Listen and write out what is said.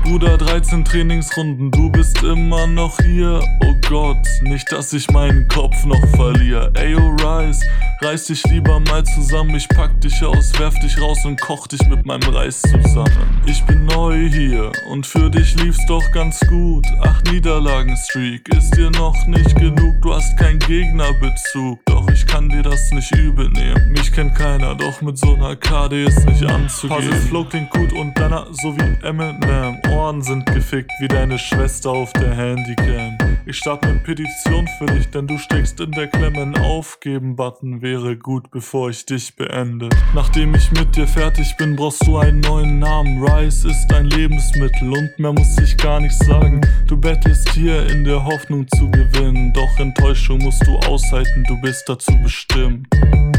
Bruder, 13 Trainingsrunden, du bist immer noch hier. Oh Gott, nicht, dass ich meinen Kopf noch verliere. Ayo Rice, reiß dich lieber mal zusammen. Ich pack dich aus, werf dich raus und koch dich mit meinem Reis zusammen. Ich bin neu hier und für dich lief's doch ganz gut. 8 Niederlagen-Streak ist dir noch nicht genug. Du hast keinen Gegnerbezug, doch ich kann dir das nicht übel nehmen. Mich kennt keiner, doch mit so einer KD ist nicht anzugehen. Puzzle Flow klingt gut und deiner so wie Eminem. Ohren sind gefickt wie deine Schwester auf der Handycam. Ich starte eine Petition für dich, denn du steckst in der Klemme. Ein Aufgeben-Button wäre gut, bevor ich dich beende. Nachdem ich mit dir fertig bin, brauchst du einen neuen Namen. Rice ist ein Lebensmittel und mehr muss ich gar nicht sagen. Du bettelst hier in der Hoffnung zu gewinnen, doch Enttäuschung musst du aushalten, du bist dazu bestimmt.